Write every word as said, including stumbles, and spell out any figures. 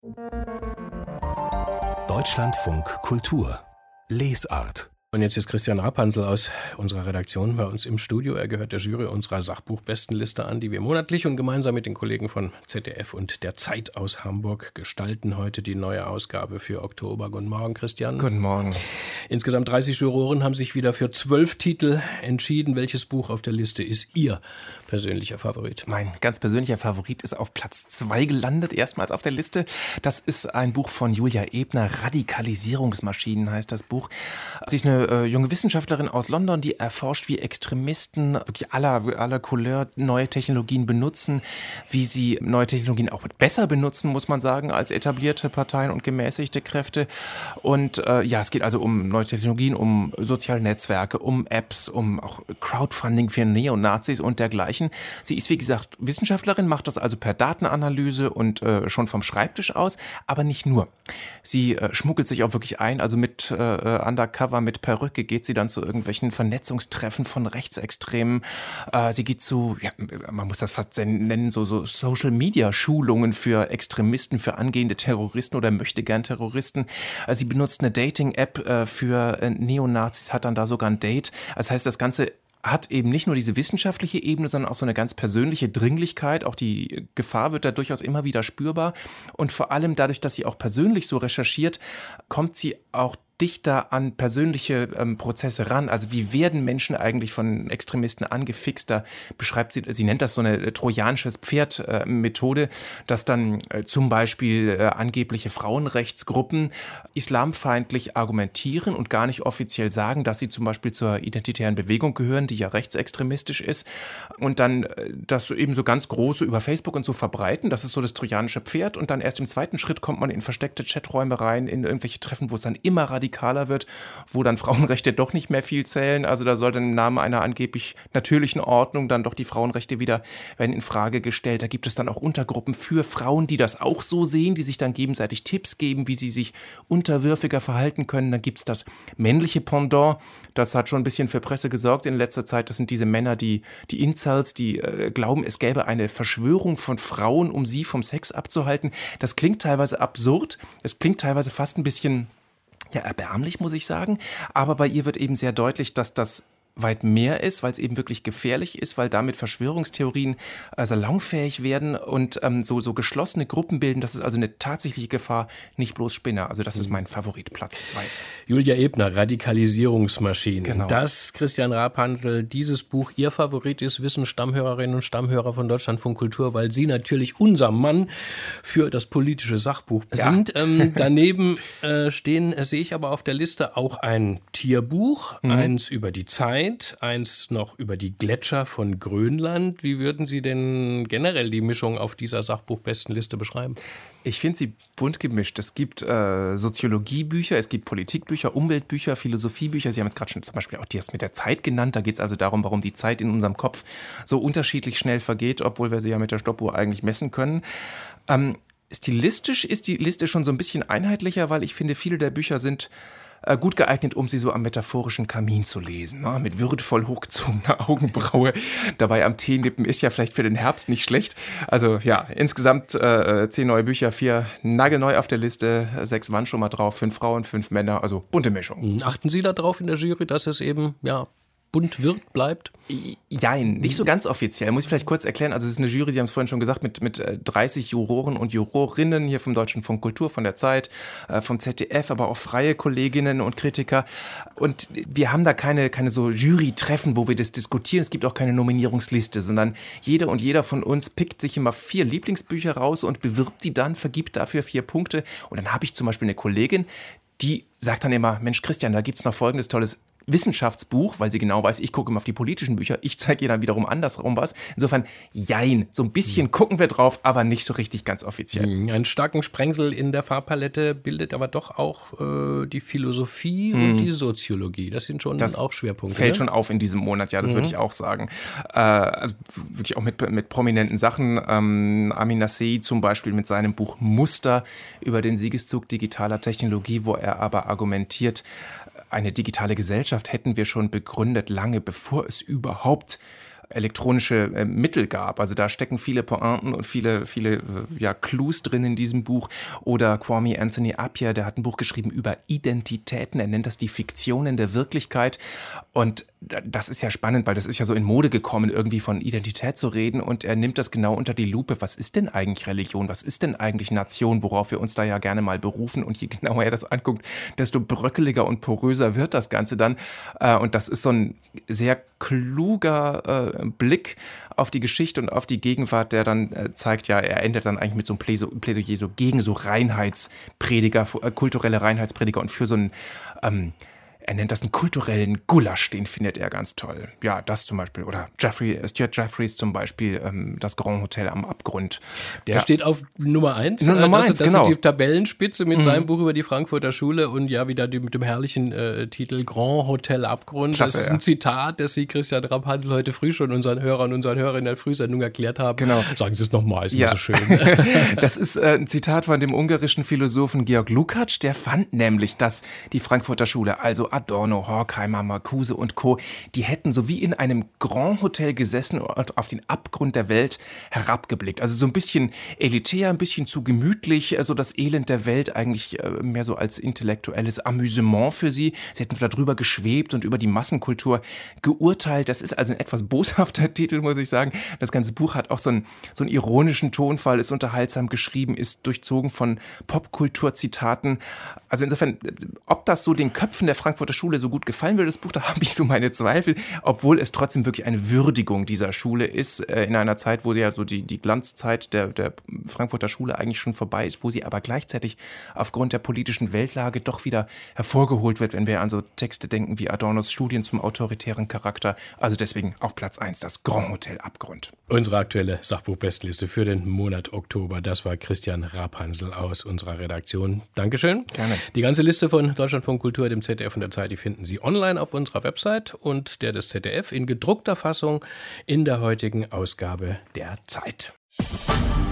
Deutschlandfunk Kultur Lesart. Und jetzt ist Christian Rapansel aus unserer Redaktion bei uns im Studio. Er gehört der Jury unserer Sachbuchbestenliste an, die wir monatlich und gemeinsam mit den Kollegen von Z D F und der Zeit aus Hamburg gestalten. Heute die neue Ausgabe für Oktober. Guten Morgen, Christian. Guten Morgen. Insgesamt dreißig Juroren haben sich wieder für zwölf Titel entschieden. Welches Buch auf der Liste ist Ihr persönlicher Favorit? Mein ganz persönlicher Favorit ist auf Platz zwei gelandet, erstmals auf der Liste. Das ist ein Buch von Julia Ebner. Radikalisierungsmaschinen heißt das Buch. Sie ist eine äh, junge Wissenschaftlerin aus London, die erforscht, wie Extremisten wirklich aller, aller Couleur neue Technologien benutzen, wie sie neue Technologien auch besser benutzen, muss man sagen, als etablierte Parteien und gemäßigte Kräfte. Und äh, ja, es geht also um neue Technologien, um soziale Netzwerke, um Apps, um auch Crowdfunding für Neonazis und dergleichen. Sie ist, wie gesagt, Wissenschaftlerin, macht das also per Datenanalyse und äh, schon vom Schreibtisch aus, aber nicht nur. Sie äh, schmuggelt sich auch wirklich ein, also mit äh, Undercover, mit Perücke geht sie dann zu irgendwelchen Vernetzungstreffen von Rechtsextremen. Äh, sie geht zu, ja, man muss das fast nennen, so, so Social-Media-Schulungen für Extremisten, für angehende Terroristen oder Möchtegern-Terroristen. Äh, sie benutzt eine Dating-App äh, für äh, Neonazis, hat dann da sogar ein Date. Das heißt, das Ganze hat eben nicht nur diese wissenschaftliche Ebene, sondern auch so eine ganz persönliche Dringlichkeit. Auch die Gefahr wird da durchaus immer wieder spürbar. Und vor allem dadurch, dass sie auch persönlich so recherchiert, kommt sie auch dichter an persönliche ähm, Prozesse ran. Also wie werden Menschen eigentlich von Extremisten angefixt? Da beschreibt sie, sie nennt das so eine trojanisches Pferd-Methode, äh, dass dann äh, zum Beispiel äh, angebliche Frauenrechtsgruppen islamfeindlich argumentieren und gar nicht offiziell sagen, dass sie zum Beispiel zur identitären Bewegung gehören, die ja rechtsextremistisch ist, und dann äh, das so eben so ganz große über Facebook und so verbreiten. Das ist so das trojanische Pferd, und dann erst im zweiten Schritt kommt man in versteckte Chaträume rein, in irgendwelche Treffen, wo es dann immer radikaler wird, wo dann Frauenrechte doch nicht mehr viel zählen. Also da soll dann im Namen einer angeblich natürlichen Ordnung dann doch die Frauenrechte wieder werden in Frage gestellt. Da gibt es dann auch Untergruppen für Frauen, die das auch so sehen, die sich dann gegenseitig Tipps geben, wie sie sich unterwürfiger verhalten können. Dann gibt es das männliche Pendant. Das hat schon ein bisschen für Presse gesorgt in letzter Zeit. Das sind diese Männer, die, die Incels, die äh, glauben, es gäbe eine Verschwörung von Frauen, um sie vom Sex abzuhalten. Das klingt teilweise absurd. Es klingt teilweise fast ein bisschen ja, erbärmlich, muss ich sagen. Aber bei ihr wird eben sehr deutlich, dass das weit mehr ist, weil es eben wirklich gefährlich ist, weil damit Verschwörungstheorien äh, salonfähig werden und ähm, so, so geschlossene Gruppen bilden. Das ist also eine tatsächliche Gefahr, nicht bloß Spinner. Also das ist mein Favorit, Platz zwei. Julia Ebner, Radikalisierungsmaschinen. Genau. Das, Christian Rapansel, dieses Buch, Ihr Favorit ist, wissen Stammhörerinnen und Stammhörer von Deutschlandfunk Kultur, weil Sie natürlich unser Mann für das politische Sachbuch Ja. sind. Ähm, daneben äh, stehen, äh, sehe ich aber auf der Liste auch ein Tierbuch, mhm. eins über die Zeit, eins noch über die Gletscher von Grönland. Wie würden Sie denn generell die Mischung auf dieser Sachbuchbestenliste beschreiben? Ich finde sie bunt gemischt. Es gibt äh, Soziologiebücher, es gibt Politikbücher, Umweltbücher, Philosophiebücher. Sie haben jetzt gerade schon zum Beispiel auch das mit der Zeit genannt. Da geht es also darum, warum die Zeit in unserem Kopf so unterschiedlich schnell vergeht, obwohl wir sie ja mit der Stoppuhr eigentlich messen können. Ähm, stilistisch ist die Liste schon so ein bisschen einheitlicher, weil ich finde, viele der Bücher sind gut geeignet, um sie so am metaphorischen Kamin zu lesen, ne? Mit würdevoll hochgezogener Augenbraue. Dabei am Tee nippen ist ja vielleicht für den Herbst nicht schlecht. Also ja, insgesamt äh, zehn neue Bücher, vier nagelneu auf der Liste, sechs waren schon mal drauf, fünf Frauen, fünf Männer, also bunte Mischung. Achten Sie da drauf in der Jury, dass es eben, ja, bunt wird, bleibt? Jein, nicht so ganz offiziell. Muss ich vielleicht kurz erklären. Also es ist eine Jury, Sie haben es vorhin schon gesagt, mit, mit dreißig Juroren und Jurorinnen hier vom Deutschlandfunk Kultur, von der Zeit, vom Z D F, aber auch freie Kolleginnen und Kritiker. Und wir haben da keine, keine so Jury-Treffen, wo wir das diskutieren. Es gibt auch keine Nominierungsliste, sondern jeder und jeder von uns pickt sich immer vier Lieblingsbücher raus und bewirbt die dann, vergibt dafür vier Punkte. Und dann habe ich zum Beispiel eine Kollegin, die sagt dann immer, Mensch Christian, da gibt es noch folgendes tolles Wissenschaftsbuch, weil sie genau weiß, ich gucke immer auf die politischen Bücher, ich zeige ihr dann wiederum andersrum was. Insofern, jein, so ein bisschen gucken wir drauf, aber nicht so richtig ganz offiziell. Einen starken Sprengsel in der Farbpalette bildet aber doch auch äh, die Philosophie mhm. und die Soziologie. Das sind schon das auch Schwerpunkte. Fällt ne? schon auf in diesem Monat, ja, das mhm. würde ich auch sagen. Äh, also wirklich auch mit, mit prominenten Sachen. Ähm, Amin Nassei zum Beispiel mit seinem Buch Muster über den Siegeszug digitaler Technologie, wo er aber argumentiert, eine digitale Gesellschaft hätten wir schon begründet, lange bevor es überhaupt elektronische äh, Mittel gab. Also da stecken viele Pointen und viele, viele äh, ja, Clues drin in diesem Buch. Oder Kwame Anthony Appiah, der hat ein Buch geschrieben über Identitäten. Er nennt das die Fiktionen der Wirklichkeit. Und das ist ja spannend, weil das ist ja so in Mode gekommen, irgendwie von Identität zu reden. Und er nimmt das genau unter die Lupe. Was ist denn eigentlich Religion? Was ist denn eigentlich Nation? Worauf wir uns da ja gerne mal berufen. Und je genauer er das anguckt, desto bröckeliger und poröser wird das Ganze dann. Und das ist so ein sehr kluger äh, Blick auf die Geschichte und auf die Gegenwart, der dann äh, zeigt, ja, er endet dann eigentlich mit so einem Plädoyer so gegen so Reinheitsprediger, äh, kulturelle Reinheitsprediger und für so einen, ähm, er nennt das einen kulturellen Gulasch, den findet er ganz toll. Ja, das zum Beispiel. Oder Jeffrey, Stuart Jeffreys zum Beispiel, ähm, das Grand Hotel am Abgrund. Der ja. steht auf Nummer eins. Nummer das, eins, das genau. ist die Tabellenspitze mit mhm. seinem Buch über die Frankfurter Schule und ja, wieder die, mit dem herrlichen äh, Titel Grand Hotel Abgrund. Klasse, das ist ein ja. Zitat, das Sie, Christian Rapp-Hansl, heute früh schon unseren Hörern und unseren Hörern in der Frühsendung erklärt haben. Genau. Sagen Sie es nochmal, ist ja. mir so schön. Das ist äh, ein Zitat von dem ungarischen Philosophen Georg Lukács, der fand nämlich, dass die Frankfurter Schule, also Adorno, Horkheimer, Marcuse und Co., die hätten so wie in einem Grand Hotel gesessen und auf den Abgrund der Welt herabgeblickt. Also so ein bisschen elitär, ein bisschen zu gemütlich, so das Elend der Welt eigentlich mehr so als intellektuelles Amüsement für sie. Sie hätten so darüber geschwebt und über die Massenkultur geurteilt. Das ist also ein etwas boshafter Titel, muss ich sagen. Das ganze Buch hat auch so einen, so einen ironischen Tonfall, ist unterhaltsam geschrieben, ist durchzogen von Popkulturzitaten. Also insofern, ob das so den Köpfen der Frankfurter Schule so gut gefallen würde, das Buch, da habe ich so meine Zweifel, obwohl es trotzdem wirklich eine Würdigung dieser Schule ist, äh, in einer Zeit, wo ja so die, die Glanzzeit der, der Frankfurter Schule eigentlich schon vorbei ist, wo sie aber gleichzeitig aufgrund der politischen Weltlage doch wieder hervorgeholt wird, wenn wir an so Texte denken wie Adornos Studien zum autoritären Charakter. Also deswegen auf Platz eins das Grand Hotel Abgrund. Unsere aktuelle Sachbuchbestliste für den Monat Oktober, das war Christian Rapp-Hansl aus unserer Redaktion. Dankeschön. Gerne. Die ganze Liste von Deutschlandfunk Kultur, dem Z D F und der Zeit, die finden Sie online auf unserer Website und der des Z D F in gedruckter Fassung in der heutigen Ausgabe der Zeit.